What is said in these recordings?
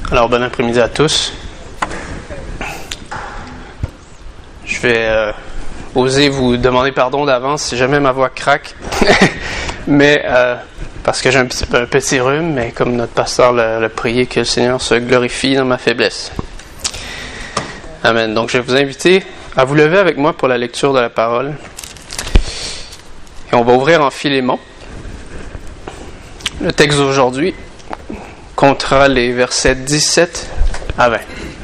Alors, bon après-midi à tous. Je vais oser vous demander pardon d'avance si jamais ma voix craque. Mais parce que j'ai un petit rhume, mais comme notre pasteur l'a prié, que le Seigneur se glorifie dans ma faiblesse. Amen. Donc, je vais vous inviter à vous lever avec moi pour la lecture de la parole. Et on va ouvrir en Philémon. Le texte d'aujourd'hui comptera les versets 17 à 20.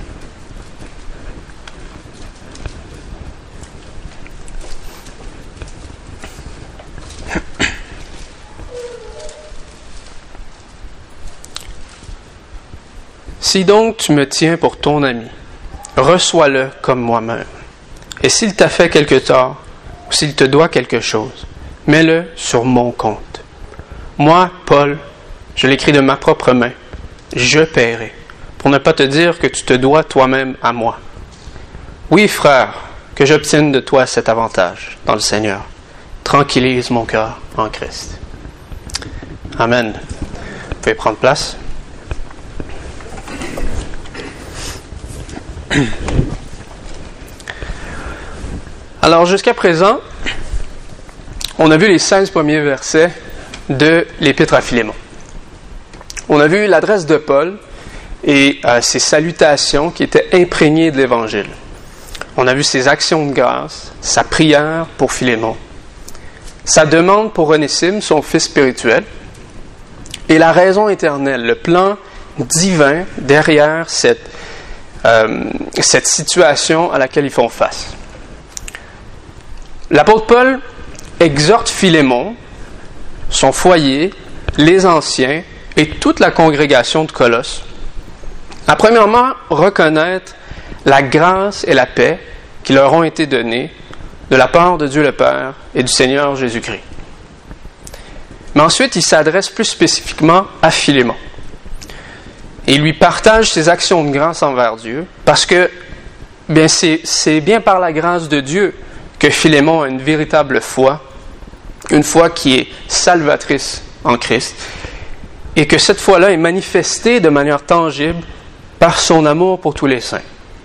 Si donc tu me tiens pour ton ami, reçois-le comme moi-même. Et s'il t'a fait quelque tort, ou s'il te doit quelque chose, mets-le sur mon compte. Moi, Paul, je l'écris de ma propre main, je paierai, pour ne pas te dire que tu te dois toi-même à moi. Oui, frère, que j'obtienne de toi cet avantage dans le Seigneur. Tranquillise mon cœur en Christ. Amen. Vous pouvez prendre place. Alors, jusqu'à présent, on a vu les 16 premiers versets de l'Épître à Philémon. On a vu l'adresse de Paul et ses salutations qui étaient imprégnées de l'Évangile. On a vu ses actions de grâce, sa prière pour Philémon, sa demande pour Onésime, son fils spirituel, et la raison éternelle, le plan divin derrière cette situation à laquelle ils font face. L'apôtre Paul exhorte Philémon, son foyer, les anciens et toute la congrégation de Colosse à premièrement reconnaître la grâce et la paix qui leur ont été données de la part de Dieu le Père et du Seigneur Jésus-Christ. Mais ensuite, il s'adresse plus spécifiquement à Philémon. Et il lui partage ses actions de grâce envers Dieu parce que c'est bien par la grâce de Dieu que Philémon a une véritable foi, une foi qui est salvatrice en Christ, et que cette foi-là est manifestée de manière tangible par son amour pour tous les saints.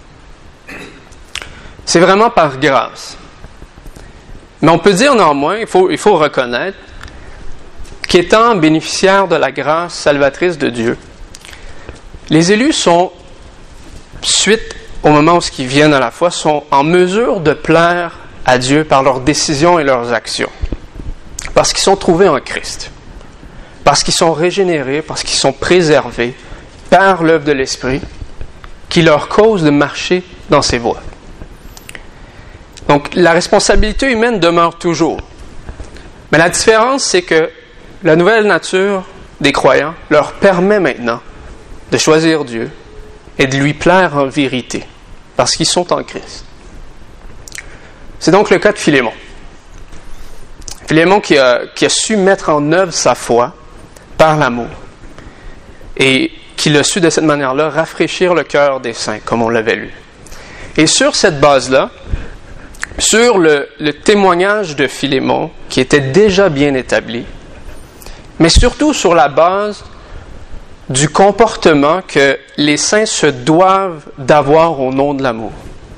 C'est vraiment par grâce. Mais on peut dire néanmoins, il faut reconnaître, qu'étant bénéficiaires de la grâce salvatrice de Dieu, les élus sont, suite au moment où ils viennent à la foi, sont en mesure de plaire à Dieu par leurs décisions et leurs actions. Parce qu'ils sont trouvés en Christ. Parce qu'ils sont régénérés, parce qu'ils sont préservés par l'œuvre de l'Esprit, qui leur cause de marcher dans ses voies. Donc, la responsabilité humaine demeure toujours. Mais la différence, c'est que la nouvelle nature des croyants leur permet maintenant de choisir Dieu et de lui plaire en vérité, parce qu'ils sont en Christ. C'est donc le cas de Philémon. Philémon qui a su mettre en œuvre sa foi par l'amour et qui l'a su de cette manière-là rafraîchir le cœur des saints, comme on l'avait lu. Et sur cette base-là, sur le témoignage de Philémon, qui était déjà bien établi, mais surtout sur la base du comportement que les saints se doivent d'avoir au nom de l'amour.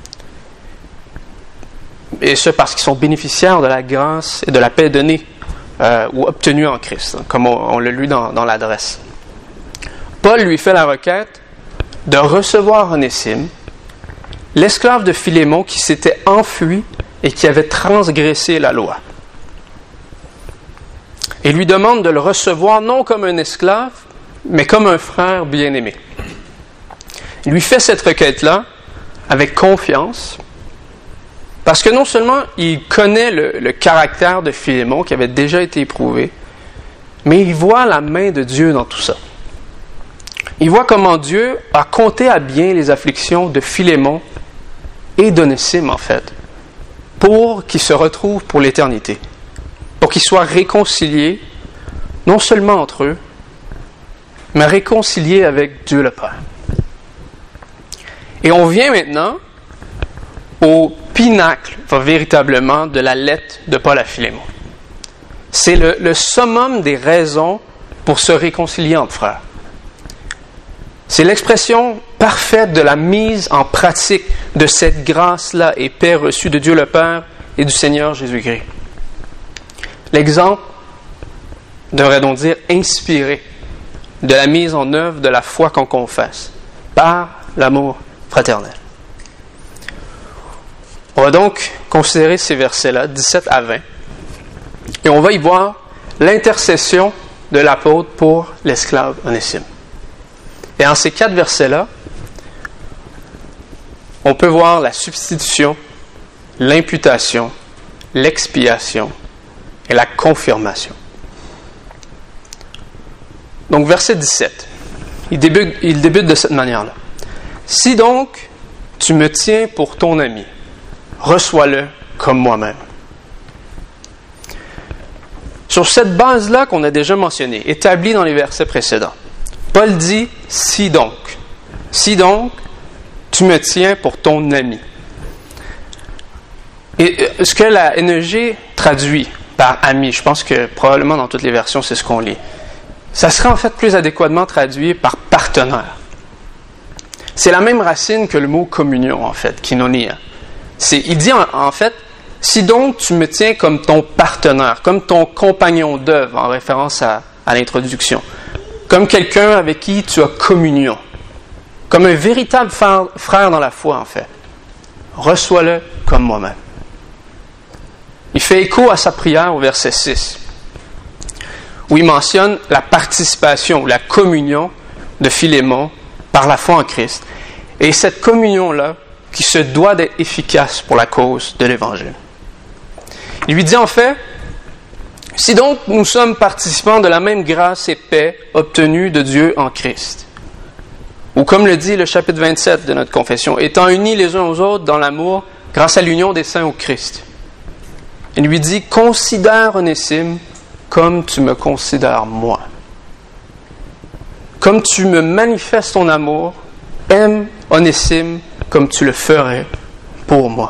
Et ce, parce qu'ils sont bénéficiaires de la grâce et de la paix donnée ou obtenue en Christ, comme on l'a lu dans l'adresse. Paul lui fait la requête de recevoir Onésime, l'esclave de Philémon qui s'était enfui et qui avait transgressé la loi. Et lui demande de le recevoir non comme un esclave, mais comme un frère bien-aimé. Il lui fait cette requête-là avec confiance, parce que non seulement il connaît le caractère de Philémon qui avait déjà été éprouvé, mais il voit la main de Dieu dans tout ça. Il voit comment Dieu a compté à bien les afflictions de Philémon et d'Onésime, en fait, pour qu'ils se retrouvent pour l'éternité, pour qu'ils soient réconciliés, non seulement entre eux, mais réconciliés avec Dieu le Père. Et on vient maintenant au pinacle, véritablement, de la lettre de Paul à Philémon. C'est le summum des raisons pour se réconcilier entre frères. C'est l'expression parfaite de la mise en pratique de cette grâce-là et paix reçue de Dieu le Père et du Seigneur Jésus-Christ. L'exemple devrait donc dire inspiré de la mise en œuvre de la foi qu'on confesse par l'amour fraternel. On va donc considérer ces versets-là, 17 à 20, et on va y voir l'intercession de l'apôtre pour l'esclave Onésime. Et en ces 4 versets-là, on peut voir la substitution, l'imputation, l'expiation et la confirmation. Donc, verset 17, il débute de cette manière-là. « Si donc tu me tiens pour ton ami, reçois-le comme moi-même. » Sur cette base-là qu'on a déjà mentionnée, établie dans les versets précédents, Paul dit « Si donc tu me tiens pour ton ami. » Et ce que la NEG traduit par « ami », je pense que probablement dans toutes les versions, c'est ce qu'on lit, ça serait en fait plus adéquatement traduit par « partenaire ». C'est la même racine que le mot « communion », en fait, kinonia. Il dit en fait « Si donc tu me tiens comme ton partenaire, comme ton compagnon d'œuvre », en référence à l'introduction, comme quelqu'un avec qui tu as communion, comme un véritable frère dans la foi, en fait. Reçois-le comme moi-même. Il fait écho à sa prière au verset 6, où il mentionne la participation ou la communion de Philémon par la foi en Christ. Et cette communion-là qui se doit d'être efficace pour la cause de l'Évangile. Il lui dit en fait, « Si donc nous sommes participants de la même grâce et paix obtenue de Dieu en Christ, ou comme le dit le chapitre 27 de notre confession, étant unis les uns aux autres dans l'amour grâce à l'union des saints au Christ. » Il lui dit, « Considère Onésime comme tu me considères moi. Comme tu me manifestes ton amour, aime Onésime comme tu le ferais pour moi. »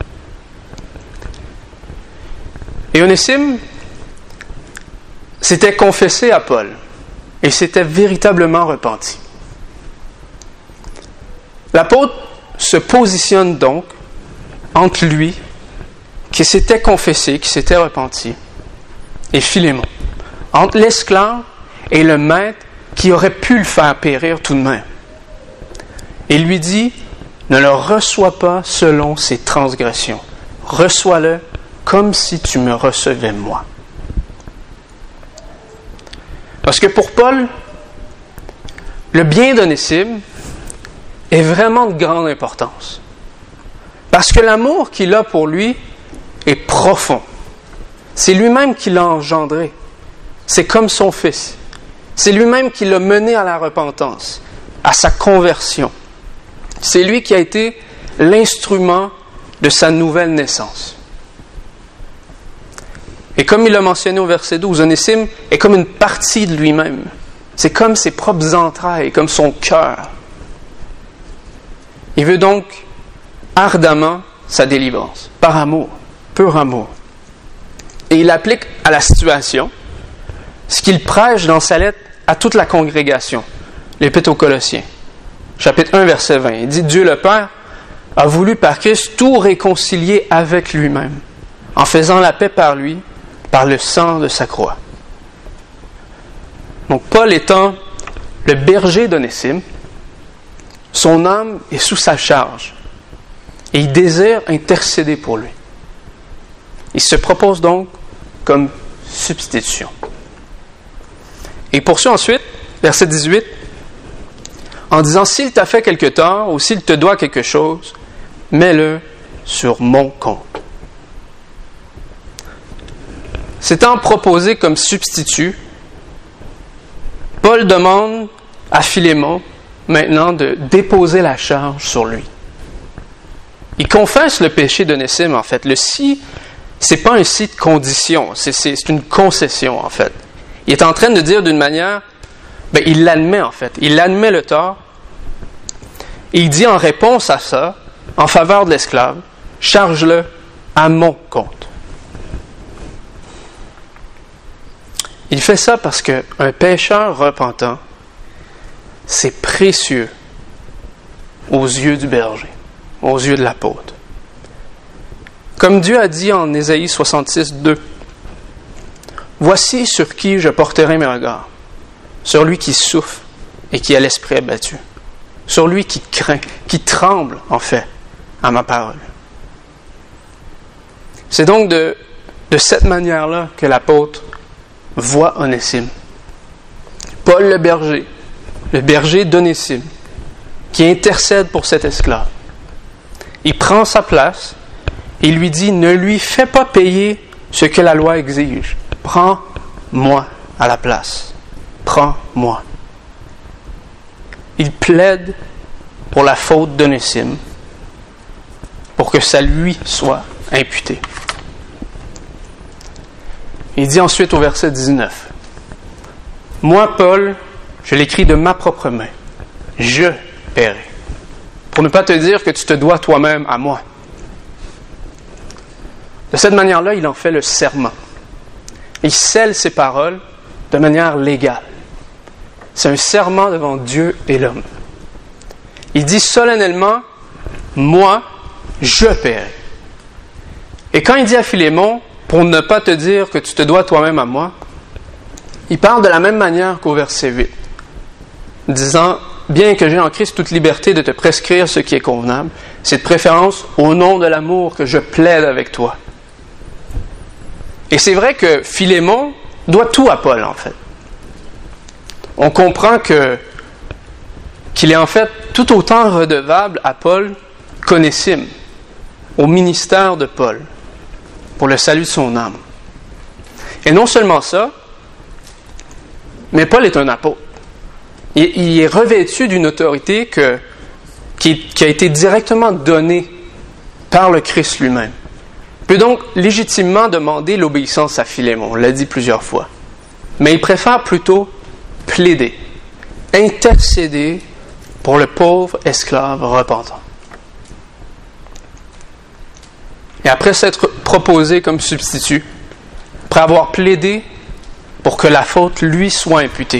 Et Onésime s'était confessé à Paul et s'était véritablement repenti. L'apôtre se positionne donc entre lui, qui s'était confessé, qui s'était repenti, et Philémon, entre l'esclave et le maître qui aurait pu le faire périr tout de même. Et il lui dit, ne le reçois pas selon ses transgressions, reçois-le comme si tu me recevais moi. Parce que pour Paul, le bien d'Onésime est vraiment de grande importance. Parce que l'amour qu'il a pour lui est profond. C'est lui-même qui l'a engendré. C'est comme son fils. C'est lui-même qui l'a mené à la repentance, à sa conversion. C'est lui qui a été l'instrument de sa nouvelle naissance. Et comme il l'a mentionné au verset 12, Onésime est comme une partie de lui-même. C'est comme ses propres entrailles, comme son cœur. Il veut donc ardemment sa délivrance, par amour, pur amour. Et il applique à la situation ce qu'il prêche dans sa lettre à toute la congrégation, l'Épître aux Colossiens. Chapitre 1, verset 20. Il dit, Dieu le Père a voulu par Christ tout réconcilier avec lui-même, en faisant la paix par lui, par le sang de sa croix. Donc Paul étant le berger d'Onésime, son âme est sous sa charge et il désire intercéder pour lui. Il se propose donc comme substitution. Et il poursuit ensuite, verset 18, en disant, s'il t'a fait quelque tort ou s'il te doit quelque chose, mets-le sur mon compte. S'étant proposé comme substitut, Paul demande à Philémon maintenant de déposer la charge sur lui. Il confesse le péché d'Onésime, en fait. Le si, c'est pas un si de condition, c'est une concession, en fait. Il est en train de dire d'une manière, il l'admet, en fait. Il admet le tort. Et il dit en réponse à ça, en faveur de l'esclave, charge-le à mon compte. Il fait ça parce qu'un pécheur repentant c'est précieux aux yeux du berger, aux yeux de l'apôtre. Comme Dieu a dit en Ésaïe 66, 2, « Voici sur qui je porterai mes regards, sur lui qui souffre et qui a l'esprit abattu, sur lui qui craint, qui tremble, en fait, à ma parole. » C'est donc de cette manière-là que l'apôtre voit Onésime. Paul le berger d'Onésime, qui intercède pour cet esclave. Il prend sa place et lui dit, ne lui fais pas payer ce que la loi exige. Prends-moi à la place. Prends-moi. Il plaide pour la faute d'Onésime, pour que ça lui soit imputé. Il dit ensuite au verset 19, « Moi, Paul, je l'écris de ma propre main. Je paierai. » Pour ne pas te dire que tu te dois toi-même à moi. De cette manière-là, il en fait le serment. Il scelle ses paroles de manière légale. C'est un serment devant Dieu et l'homme. Il dit solennellement, « Moi, je paierai. » Et quand il dit à Philémon, pour ne pas te dire que tu te dois toi-même à moi, il parle de la même manière qu'au verset 8, disant, « Bien que j'ai en Christ toute liberté de te prescrire ce qui est convenable, c'est de préférence au nom de l'amour que je plaide avec toi. » Et c'est vrai que Philémon doit tout à Paul, en fait. On comprend qu'il est en fait tout autant redevable à Paul qu'Onésime, au ministère de Paul, pour le salut de son âme. Et non seulement ça, mais Paul est un apôtre. Il est revêtu d'une autorité qui a été directement donnée par le Christ lui-même. Il peut donc légitimement demander l'obéissance à Philémon, on l'a dit plusieurs fois. Mais il préfère plutôt plaider, intercéder pour le pauvre esclave repentant. Et après s'être proposé comme substitut, après avoir plaidé pour que la faute lui soit imputée,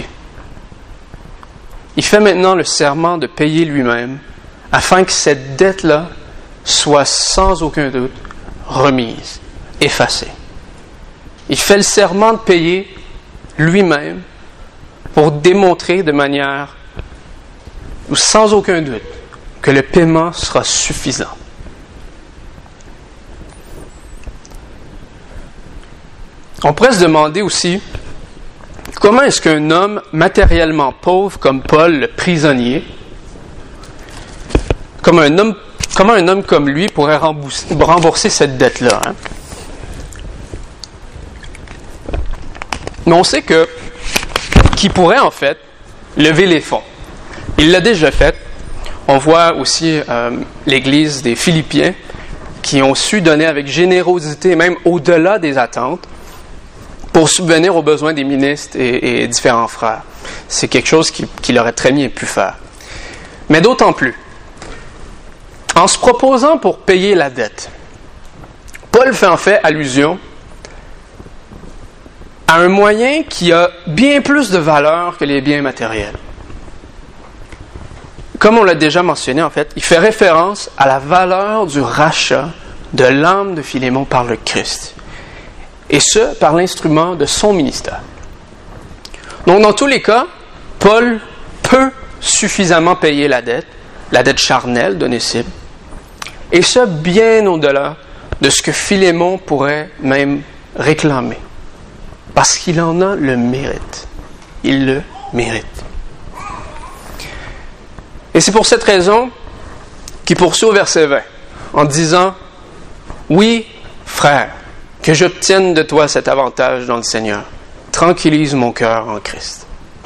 il fait maintenant le serment de payer lui-même afin que cette dette-là soit sans aucun doute remise, effacée. Il fait le serment de payer lui-même pour démontrer de manière sans aucun doute que le paiement sera suffisant. On pourrait se demander aussi comment est-ce qu'un homme matériellement pauvre comme Paul, le prisonnier, comment un homme comme lui pourrait rembourser cette dette-là? Hein? Mais on sait qu'il pourrait en fait lever les fonds. Il l'a déjà fait. On voit aussi l'Église des Philippiens qui ont su donner avec générosité, même au-delà des attentes, pour subvenir aux besoins des ministres et différents frères. C'est quelque chose qu'il aurait très bien pu faire. Mais d'autant plus, en se proposant pour payer la dette, Paul fait en fait allusion à un moyen qui a bien plus de valeur que les biens matériels. Comme on l'a déjà mentionné, en fait, il fait référence à la valeur du rachat de l'âme de Philémon par le Christ. Et ce, par l'instrument de son ministère. Donc, dans tous les cas, Paul peut suffisamment payer la dette charnelle d'Onésime, et ce, bien au-delà de ce que Philémon pourrait même réclamer. Parce qu'il en a le mérite. Il le mérite. Et c'est pour cette raison qu'il poursuit au verset 20, en disant, « Oui, frère, que j'obtienne de toi cet avantage dans le Seigneur. Tranquillise mon cœur en Christ. »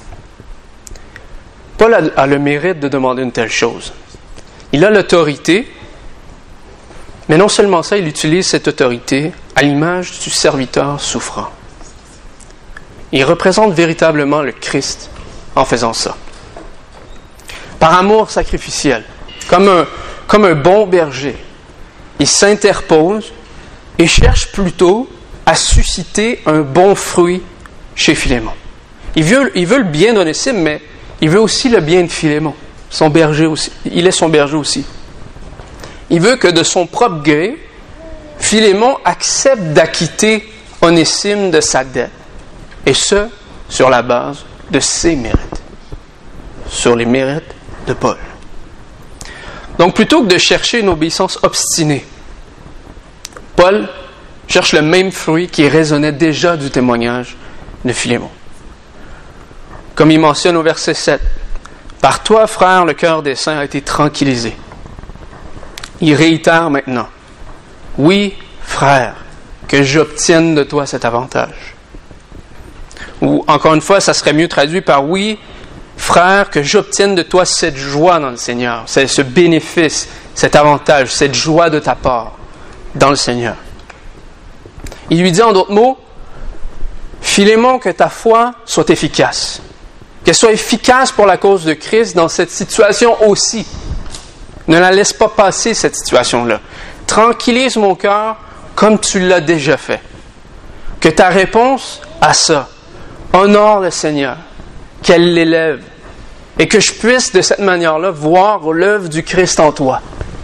Paul a le mérite de demander une telle chose. Il a l'autorité, mais non seulement ça, il utilise cette autorité à l'image du serviteur souffrant. Il représente véritablement le Christ en faisant ça. Par amour sacrificiel, comme un bon berger, il s'interpose et cherche plutôt à susciter un bon fruit chez Philémon. Il veut le bien d'Onésime, mais il veut aussi le bien de Philémon, son berger aussi. Il est son berger aussi. Il veut que de son propre gré, Philémon accepte d'acquitter Onésime de sa dette, et ce, sur la base de ses mérites, sur les mérites de Paul. Donc, plutôt que de chercher une obéissance obstinée, Paul cherche le même fruit qui résonnait déjà du témoignage de Philémon. Comme il mentionne au verset 7, « Par toi, frère, le cœur des saints a été tranquillisé. » Il réitère maintenant, « Oui, frère, que j'obtienne de toi cet avantage. » Ou, encore une fois, ça serait mieux traduit par « Oui, frère, que j'obtienne de toi cette joie dans le Seigneur, c'est ce bénéfice, cet avantage, cette joie de ta part dans le Seigneur. » Il lui dit en d'autres mots, « Philémon, que ta foi soit efficace. » Qu'elle soit efficace pour la cause de Christ dans cette situation aussi. Ne la laisse pas passer, cette situation-là. Tranquillise mon cœur comme tu l'as déjà fait. Que ta réponse à ça honore le Seigneur, qu'elle l'élève, et que je puisse de cette manière-là voir l'œuvre du Christ en toi.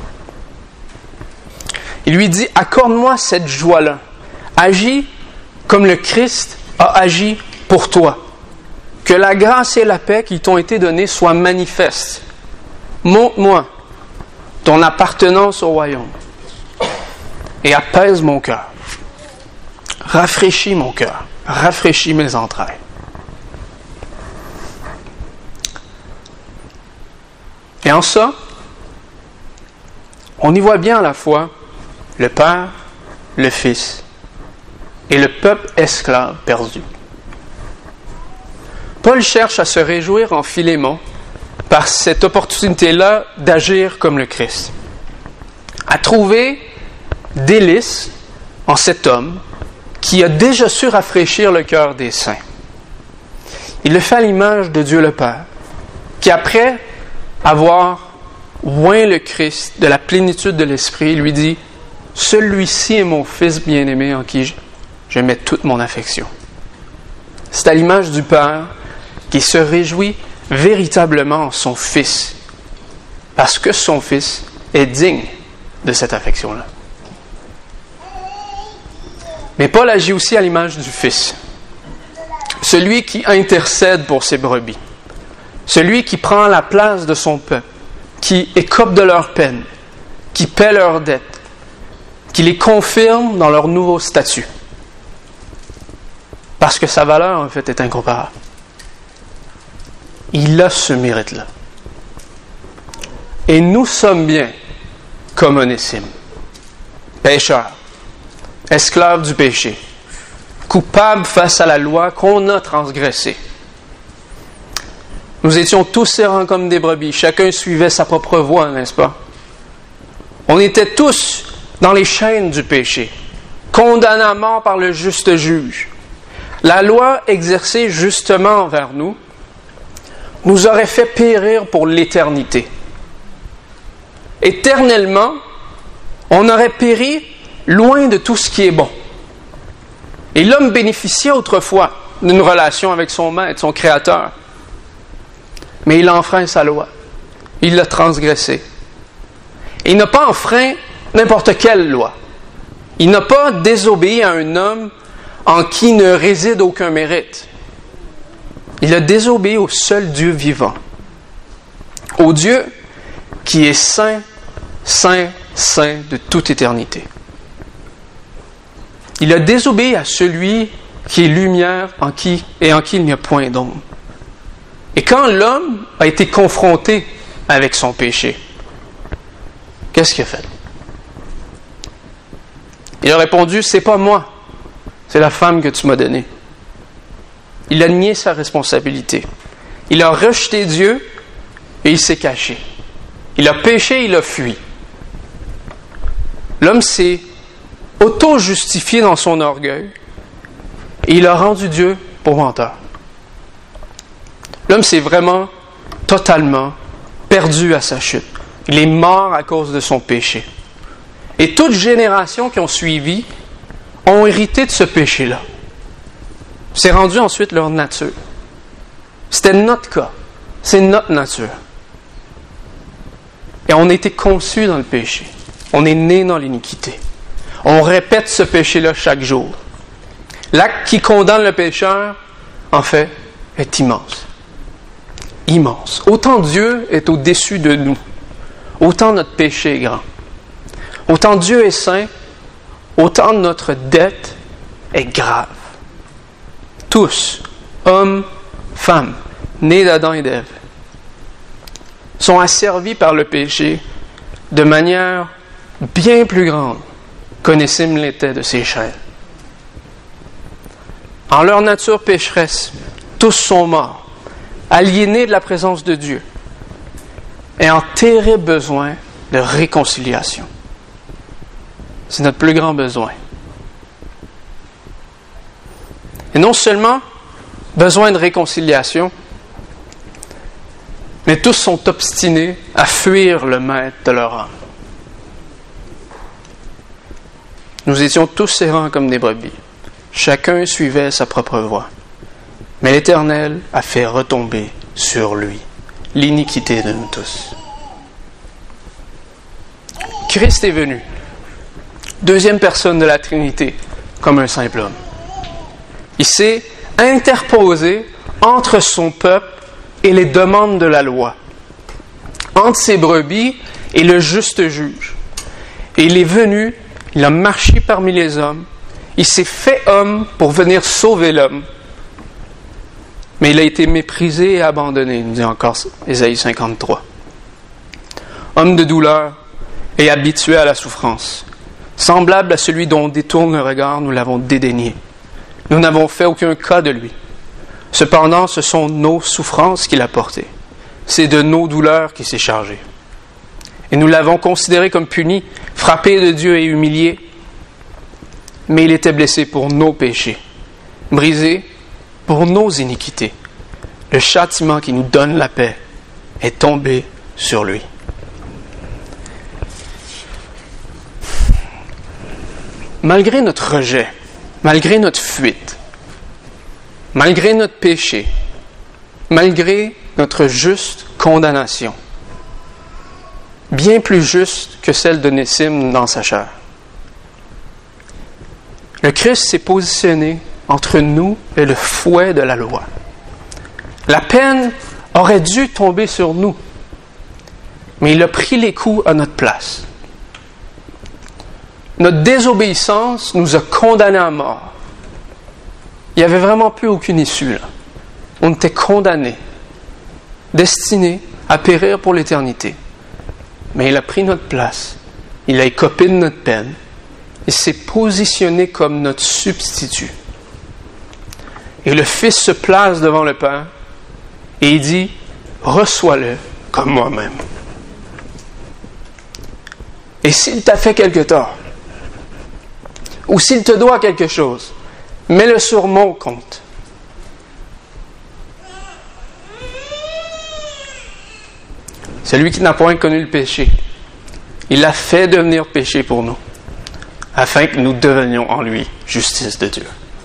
Il lui dit, accorde-moi cette joie-là. Agis comme le Christ a agi pour toi. Que la grâce et la paix qui t'ont été données soient manifestes. Montre-moi ton appartenance au royaume et apaise mon cœur. Rafraîchis mon cœur. Rafraîchis mes entrailles. Et en ça, on y voit bien à la fois le Père, le Fils et le peuple esclave perdu. Paul cherche à se réjouir en Philémon par cette opportunité-là d'agir comme le Christ. À trouver délice en cet homme qui a déjà su rafraîchir le cœur des saints. Il le fait à l'image de Dieu le Père, qui après avoir oint le Christ de la plénitude de l'Esprit, lui dit « Celui-ci est mon Fils bien-aimé en qui je mets toute mon affection. » C'est à l'image du Père qui se réjouit véritablement en son Fils, parce que son Fils est digne de cette affection-là. Mais Paul agit aussi à l'image du Fils, celui qui intercède pour ses brebis, celui qui prend la place de son peuple, qui écope de leurs peines, qui paie leurs dettes, qui les confirme dans leur nouveau statut, parce que sa valeur, en fait, est incomparable. Il a ce mérite-là. Et nous sommes bien comme Onésime, pécheurs, esclaves du péché, coupables face à la loi qu'on a transgressée. Nous étions tous errants comme des brebis, chacun suivait sa propre voie, n'est-ce pas? On était tous dans les chaînes du péché, condamnés à mort par le juste juge. La loi exercée justement envers nous nous aurait fait périr pour l'éternité. Éternellement, on aurait péri loin de tout ce qui est bon. Et l'homme bénéficiait autrefois d'une relation avec son maître, son créateur. Mais il a enfreint sa loi. Il l'a transgressée. Et il n'a pas enfreint n'importe quelle loi. Il n'a pas désobéi à un homme en qui ne réside aucun mérite. Il a désobéi au seul Dieu vivant. Au Dieu qui est saint, saint, saint de toute éternité. Il a désobéi à celui qui est lumière en qui il n'y a point d'ombre. Et quand l'homme a été confronté avec son péché, qu'est-ce qu'il a fait? Il a répondu, c'est pas moi, c'est la femme que tu m'as donnée. Il a nié sa responsabilité. Il a rejeté Dieu et il s'est caché. Il a péché, il a fui. L'homme s'est auto-justifié dans son orgueil et il a rendu Dieu pour menteur. L'homme s'est vraiment, totalement perdu à sa chute. Il est mort à cause de son péché. Et toutes générations qui ont suivi ont hérité de ce péché-là. C'est rendu ensuite leur nature. C'était notre cas. C'est notre nature. Et on a été conçus dans le péché. On est né dans l'iniquité. On répète ce péché-là chaque jour. L'acte qui condamne le pécheur, en fait, est immense. Immense. Autant Dieu est au-dessus de nous, autant notre péché est grand. Autant Dieu est saint, autant notre dette est grave. Tous, hommes, femmes, nés d'Adam et d'Ève, sont asservis par le péché de manière bien plus grande qu'Onésime l'était de ses chaînes. En leur nature pécheresse, tous sont morts, aliénés de la présence de Dieu et en terrible besoin de réconciliation. C'est notre plus grand besoin. Et non seulement besoin de réconciliation, mais tous sont obstinés à fuir le maître de leur âme. Nous étions tous errants comme des brebis. Chacun suivait sa propre voie. Mais l'Éternel a fait retomber sur lui l'iniquité de nous tous. Christ est venu, deuxième personne de la Trinité, comme un simple homme. Il s'est interposé entre son peuple et les demandes de la loi, entre ses brebis et le juste juge. Et il est venu, il a marché parmi les hommes, il s'est fait homme pour venir sauver l'homme. Mais il a été méprisé et abandonné, nous dit encore Ésaïe 53. Homme de douleur et habitué à la souffrance, semblable à celui dont on détourne le regard, nous l'avons dédaigné. Nous n'avons fait aucun cas de lui. Cependant, ce sont nos souffrances qu'il a portées. C'est de nos douleurs qu'il s'est chargé. Et nous l'avons considéré comme puni, frappé de Dieu et humilié. Mais il était blessé pour nos péchés, brisé pour nos iniquités. Le châtiment qui nous donne la paix est tombé sur lui. Malgré notre rejet, malgré notre fuite, malgré notre péché, malgré notre juste condamnation, bien plus juste que celle d'Onésime dans sa chair, le Christ s'est positionné entre nous et le fouet de la loi. La peine aurait dû tomber sur nous, mais il a pris les coups à notre place. Notre désobéissance nous a condamnés à mort. Il n'y avait vraiment plus aucune issue là. On était condamnés, destinés à périr pour l'éternité. Mais il a pris notre place, il a écopé de notre peine, et s'est positionné comme notre substitut. Et le Fils se place devant le Père et il dit, reçois-le comme moi-même. Et s'il t'a fait quelque tort, ou s'il te doit quelque chose, mets-le sur mon compte. Celui qui n'a point connu le péché, il l'a fait devenir péché pour nous, afin que nous devenions en lui justice de Dieu.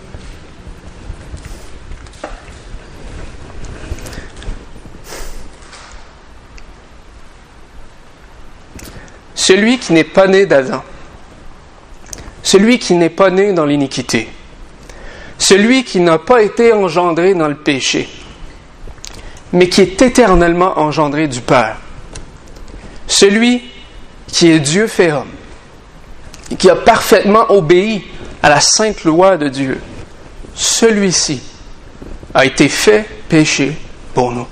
Celui qui n'est pas né d'Adam, celui qui n'est pas né dans l'iniquité, celui qui n'a pas été engendré dans le péché, mais qui est éternellement engendré du Père, celui qui est Dieu fait homme, et qui a parfaitement obéi à la sainte loi de Dieu, celui-ci a été fait péché pour nous.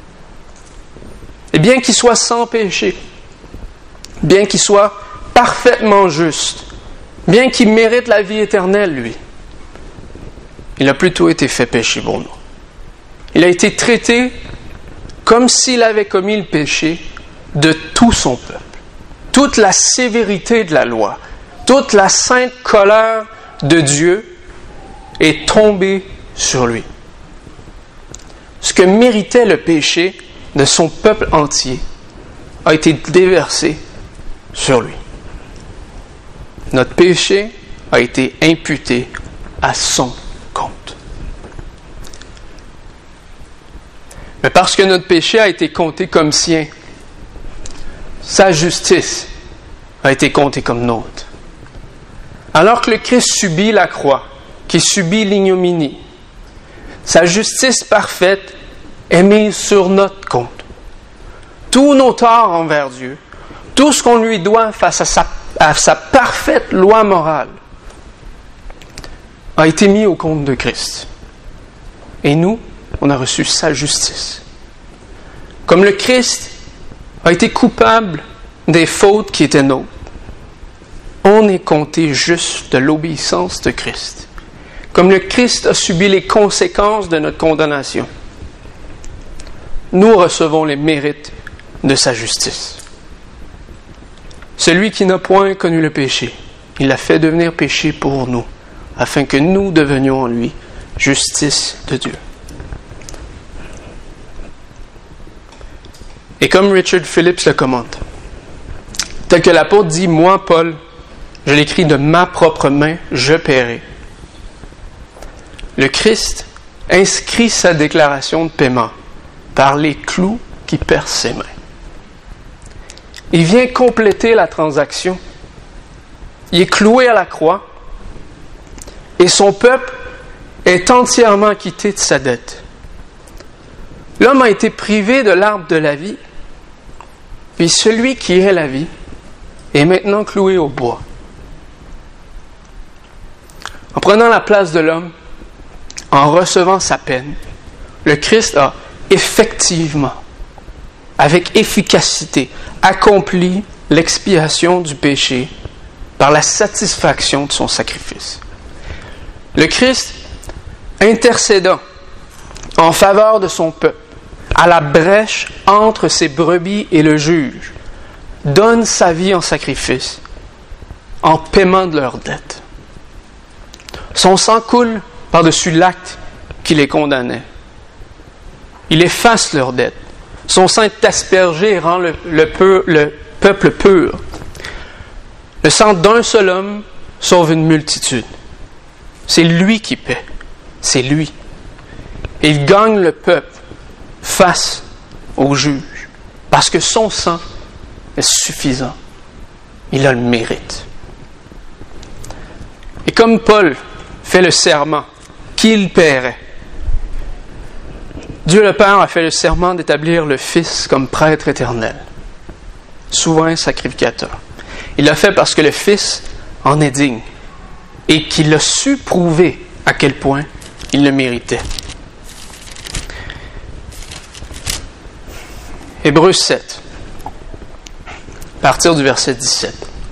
Et bien qu'il soit sans péché, bien qu'il soit parfaitement juste, bien qu'il mérite la vie éternelle, lui, il a plutôt été fait péché pour nous. Il a été traité comme s'il avait commis le péché de tout son peuple. Toute la sévérité de la loi, toute la sainte colère de Dieu est tombée sur lui. Ce que méritait le péché de son peuple entier a été déversé sur lui. Notre péché a été imputé à son compte. Mais parce que notre péché a été compté comme sien, sa justice a été comptée comme nôtre. Alors que le Christ subit la croix, qui subit l'ignominie, sa justice parfaite est mise sur notre compte. Tous nos torts envers Dieu, tout ce qu'on lui doit face à sa parfaite loi morale, a été mis au compte de Christ. Et nous, on a reçu sa justice. Comme le Christ a été coupable des fautes qui étaient nôtres, on est compté juste de l'obéissance de Christ. Comme le Christ a subi les conséquences de notre condamnation, nous recevons les mérites de sa justice. Celui qui n'a point connu le péché, il l'a fait devenir péché pour nous, afin que nous devenions en lui justice de Dieu. Et comme Richard Phillips le commente, tel que l'apôtre dit, « Moi, Paul, je l'écris de ma propre main, je paierai. » Le Christ inscrit sa déclaration de paiement par les clous qui percent ses mains. Il vient compléter la transaction. Il est cloué à la croix et son peuple est entièrement acquitté de sa dette. L'homme a été privé de l'arbre de la vie, puis celui qui est la vie est maintenant cloué au bois. En prenant la place de l'homme, en recevant sa peine, le Christ a effectivement, avec efficacité, accompli l'expiation du péché par la satisfaction de son sacrifice. Le Christ, intercédant en faveur de son peuple, à la brèche entre ses brebis et le juge, donne sa vie en sacrifice, en paiement de leurs dettes. Son sang coule par-dessus l'acte qui les condamnait. Il efface leurs dettes. Son sang est aspergé et rend le peuple pur. Le sang d'un seul homme sauve une multitude. C'est lui qui paie. C'est lui. Et il gagne le peuple face au juge. Parce que son sang est suffisant. Il a le mérite. Et comme Paul fait le serment qu'il paierait, Dieu le Père a fait le serment d'établir le Fils comme prêtre éternel, souverain sacrificateur. Il l'a fait parce que le Fils en est digne et qu'il a su prouver à quel point il le méritait. Hébreux 7, à partir du verset 17.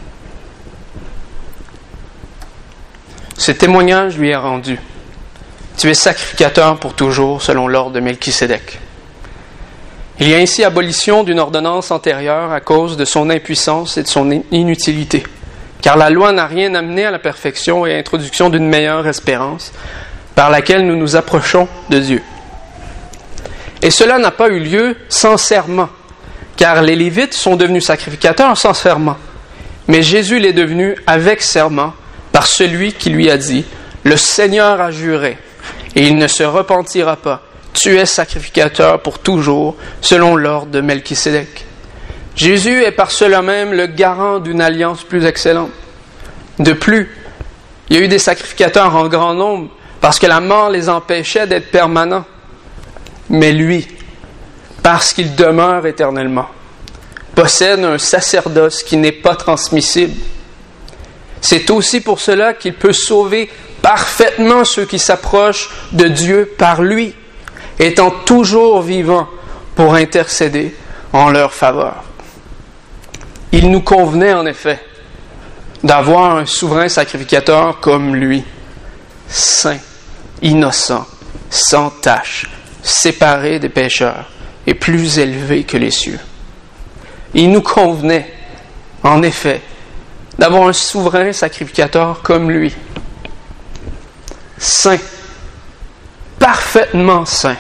Ce témoignage lui est rendu. Tu es sacrificateur pour toujours, selon l'ordre de Melchisédek. Il y a ainsi abolition d'une ordonnance antérieure à cause de son impuissance et de son inutilité, car la loi n'a rien amené à la perfection et à l'introduction d'une meilleure espérance, par laquelle nous nous approchons de Dieu. Et cela n'a pas eu lieu sans serment, car les Lévites sont devenus sacrificateurs sans serment. Mais Jésus l'est devenu avec serment, par celui qui lui a dit, « Le Seigneur a juré, et il ne se repentira pas. Tu es sacrificateur pour toujours, selon l'ordre de Melchisédek. » Jésus est par cela même le garant d'une alliance plus excellente. De plus, il y a eu des sacrificateurs en grand nombre, parce que la mort les empêchait d'être permanents. Mais lui, parce qu'il demeure éternellement, possède un sacerdoce qui n'est pas transmissible. C'est aussi pour cela qu'il peut sauver parfaitement ceux qui s'approchent de Dieu par lui, étant toujours vivant pour intercéder en leur faveur. Il nous convenait en effet d'avoir un souverain sacrificateur comme lui, saint, innocent, sans tache, séparé des pécheurs et plus élevé que les cieux. Il nous convenait, en effet, d'avoir un souverain sacrificateur comme lui, saint, parfaitement saint,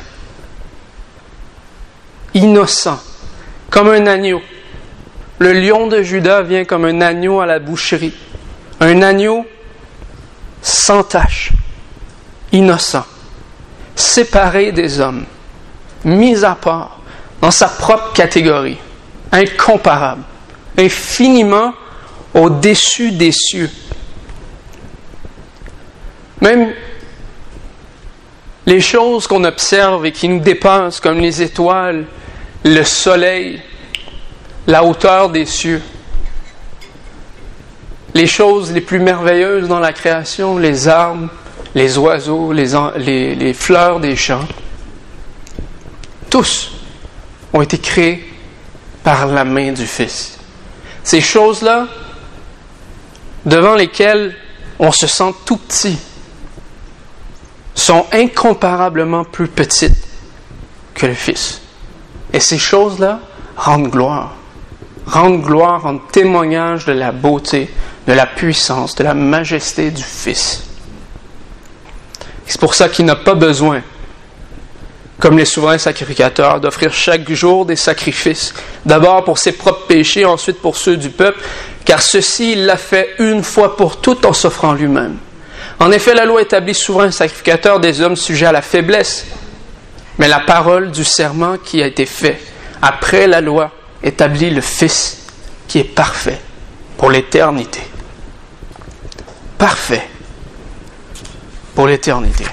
innocent, comme un agneau. Le lion de Juda vient comme un agneau à la boucherie, un agneau sans tache, innocent, séparé des hommes, mis à part, dans sa propre catégorie, incomparable, infiniment au-dessus des cieux. Même les choses qu'on observe et qui nous dépassent, comme les étoiles, le soleil, la hauteur des cieux, les choses les plus merveilleuses dans la création, les arbres, les oiseaux, les fleurs des champs, tous ont été créés par la main du Fils. Ces choses-là, devant lesquelles on se sent tout petit, sont incomparablement plus petites que le Fils. Et ces choses-là rendent gloire, rendent témoignage de la beauté, de la puissance, de la majesté du Fils. C'est pour ça qu'il n'a pas besoin, comme les souverains sacrificateurs, d'offrir chaque jour des sacrifices, d'abord pour ses propres péchés, ensuite pour ceux du peuple, car ceci, il l'a fait une fois pour toutes en s'offrant lui-même. En effet, la loi établit souverain sacrificateur des hommes sujets à la faiblesse, mais la parole du serment qui a été fait après la loi établit le Fils qui est parfait pour l'éternité. Parfait pour l'éternité.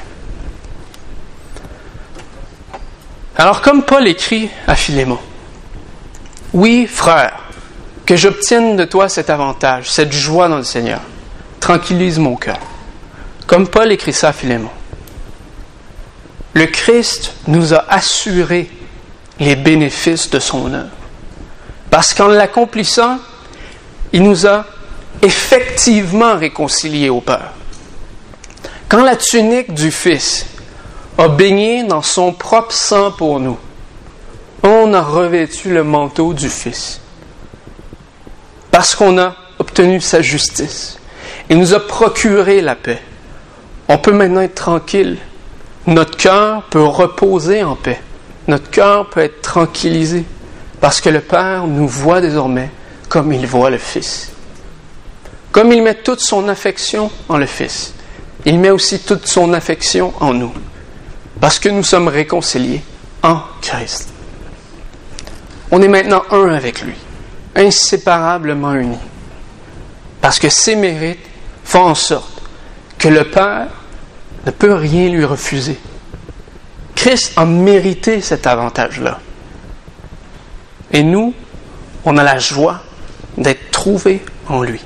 Alors, comme Paul écrit à Philémon, « Oui, frère, que j'obtienne de toi cet avantage, cette joie dans le Seigneur. Tranquillise mon cœur. » Comme Paul écrit ça à Philémon. Le Christ nous a assuré les bénéfices de son œuvre. Parce qu'en l'accomplissant, il nous a effectivement réconciliés au Père. Quand la tunique du Fils a baigné dans son propre sang pour nous, on a revêtu le manteau du Fils. Parce qu'on a obtenu sa justice. Il nous a procuré la paix. On peut maintenant être tranquille. Notre cœur peut reposer en paix. Notre cœur peut être tranquillisé. Parce que le Père nous voit désormais comme il voit le Fils. Comme il met toute son affection en le Fils, il met aussi toute son affection en nous. Parce que nous sommes réconciliés en Christ. On est maintenant un avec lui, inséparablement unis. Parce que ses mérites font en sorte que le Père ne peut rien lui refuser. Christ a mérité cet avantage-là. Et nous, on a la joie d'être trouvés en lui.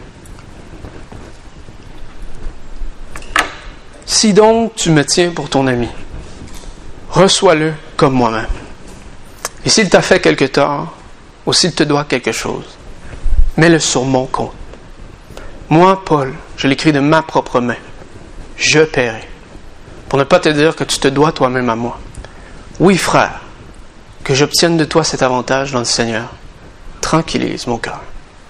Si donc tu me tiens pour ton ami, reçois-le comme moi-même. Et s'il t'a fait quelque tort, ou s'il te doit quelque chose, mets-le sur mon compte. Moi, Paul, je l'écris de ma propre main. Je paierai. Pour ne pas te dire que tu te dois toi-même à moi. Oui, frère, que j'obtienne de toi cet avantage dans le Seigneur. Tranquillise mon cœur.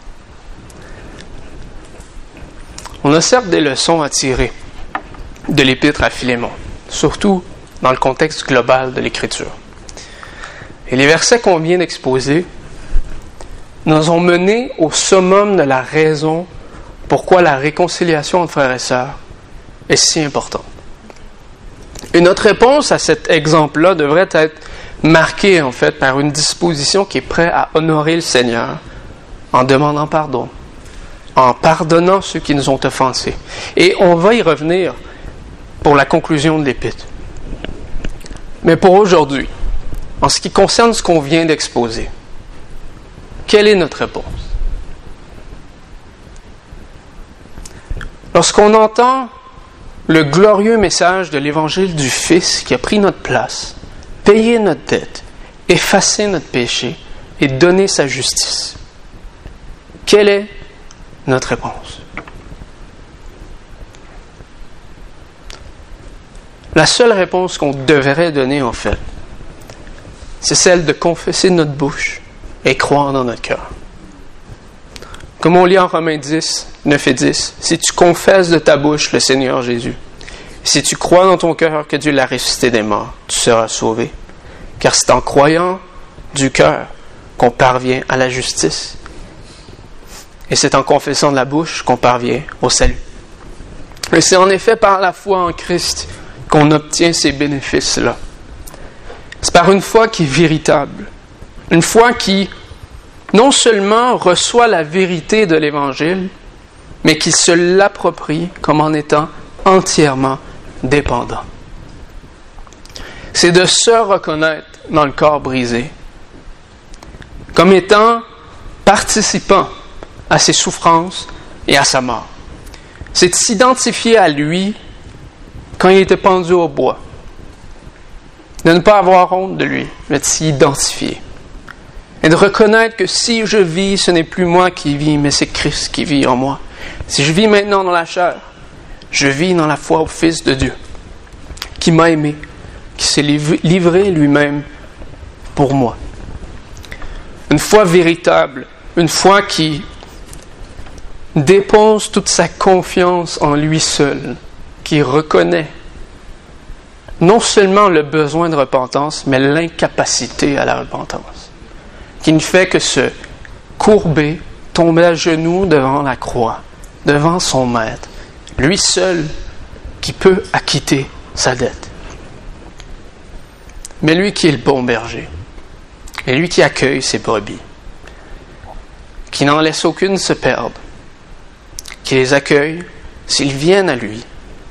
On a certes des leçons à tirer de l'épître à Philémon, surtout dans le contexte global de l'Écriture. Et les versets qu'on vient d'exposer nous ont menés au summum de la raison pourquoi la réconciliation entre frères et sœurs est si importante. Et notre réponse à cet exemple-là devrait être marquée en fait par une disposition qui est prête à honorer le Seigneur en demandant pardon, en pardonnant ceux qui nous ont offensés. Et on va y revenir pour la conclusion de l'épître. Mais pour aujourd'hui, en ce qui concerne ce qu'on vient d'exposer, quelle est notre réponse? Lorsqu'on entend le glorieux message de l'Évangile du Fils qui a pris notre place, payé notre dette, effacé notre péché et donné sa justice, quelle est notre réponse? La seule réponse qu'on devrait donner, en fait, c'est celle de confesser de notre bouche et croire dans notre cœur. Comme on lit en Romains 10, 9 et 10, si tu confesses de ta bouche le Seigneur Jésus, si tu crois dans ton cœur que Dieu l'a ressuscité des morts, tu seras sauvé. Car c'est en croyant du cœur qu'on parvient à la justice. Et c'est en confessant de la bouche qu'on parvient au salut. Et c'est en effet par la foi en Christ qu'on obtient ces bénéfices-là. C'est par une foi qui est véritable. Une foi qui non seulement reçoit la vérité de l'Évangile, mais qui se l'approprie comme en étant entièrement dépendant. C'est de se reconnaître dans le corps brisé, comme étant participant à ses souffrances et à sa mort. C'est de s'identifier à lui quand il était pendu au bois. De ne pas avoir honte de lui, mais de s'y identifier. Et de reconnaître que si je vis, ce n'est plus moi qui vis, mais c'est Christ qui vit en moi. Si je vis maintenant dans la chair, je vis dans la foi au Fils de Dieu, qui m'a aimé, qui s'est livré lui-même pour moi. Une foi véritable, une foi qui dépose toute sa confiance en lui seul, qui reconnaît non seulement le besoin de repentance, mais l'incapacité à la repentance, qui ne fait que se courber, tomber à genoux devant la croix, devant son Maître, lui seul qui peut acquitter sa dette. Mais lui qui est le bon berger, et lui qui accueille ses brebis, qui n'en laisse aucune se perdre, qui les accueille s'ils viennent à lui,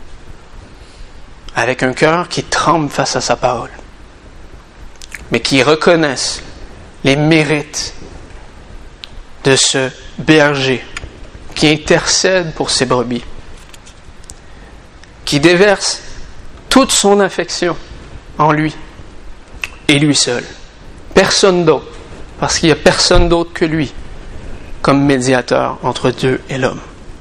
avec un cœur qui tremble face à sa parole, mais qui reconnaissent les mérites de ce berger qui intercède pour ses brebis, qui déverse toute son affection en lui et lui seul. Personne d'autre, parce qu'il n'y a personne d'autre que lui comme médiateur entre Dieu et l'homme.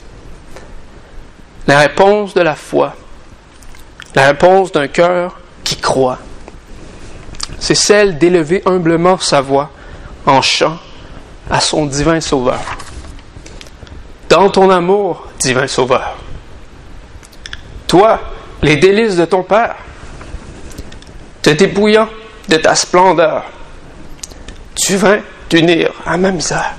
La réponse de la foi, la réponse d'un cœur qui croit, c'est celle d'élever humblement sa voix en chant à son divin Sauveur. Dans ton amour, divin Sauveur, toi, les délices de ton Père, te dépouillant de ta splendeur, tu vins t'unir à ma misère.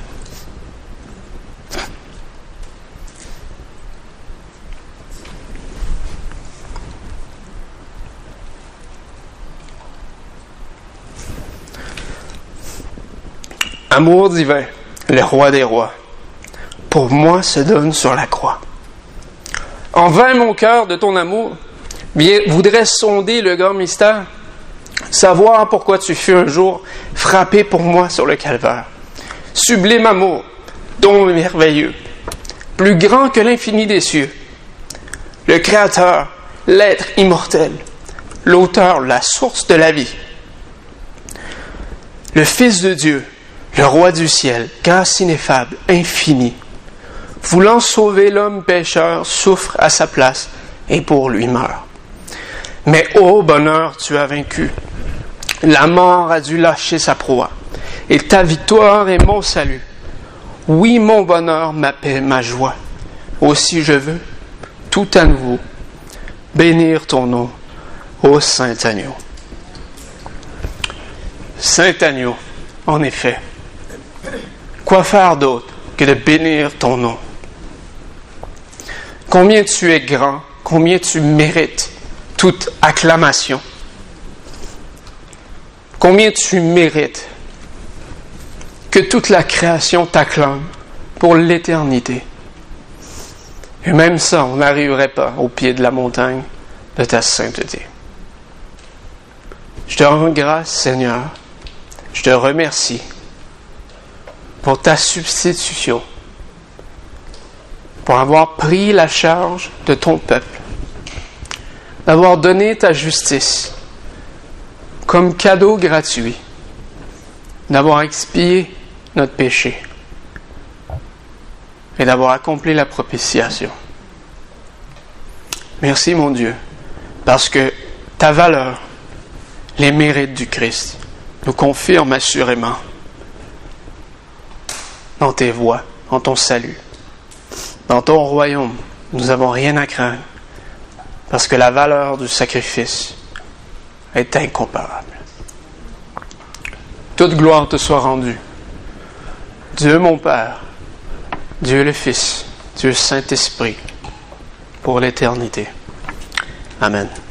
Amour divin, le roi des rois, pour moi se donne sur la croix. En vain mon cœur de ton amour voudrait sonder le grand mystère, savoir pourquoi tu fus un jour frappé pour moi sur le calvaire. Sublime amour, don merveilleux, plus grand que l'infini des cieux, le Créateur, l'être immortel, l'auteur, la source de la vie, le Fils de Dieu, le roi du ciel, grâce ineffable, infinie, voulant sauver l'homme pécheur, souffre à sa place et pour lui meurt. Mais ô bonheur, tu as vaincu. La mort a dû lâcher sa proie, et ta victoire est mon salut. Oui, mon bonheur, ma paix, ma joie. Aussi je veux, tout à nouveau, bénir ton nom, ô Saint Agneau. Saint Agneau, en effet, quoi faire d'autre que de bénir ton nom? Combien tu es grand, combien tu mérites toute acclamation. Combien tu mérites que toute la création t'acclame pour l'éternité. Et même ça, on n'arriverait pas au pied de la montagne de ta sainteté. Je te rends grâce, Seigneur. Je te remercie pour ta substitution, pour avoir pris la charge de ton peuple, d'avoir donné ta justice comme cadeau gratuit, d'avoir expié notre péché et d'avoir accompli la propitiation. Merci, mon Dieu, parce que ta valeur, les mérites du Christ, nous confirment assurément dans tes voies, dans ton salut. Dans ton royaume, nous n'avons rien à craindre, parce que la valeur du sacrifice est incomparable. Toute gloire te soit rendue. Dieu mon Père, Dieu le Fils, Dieu Saint-Esprit, pour l'éternité. Amen.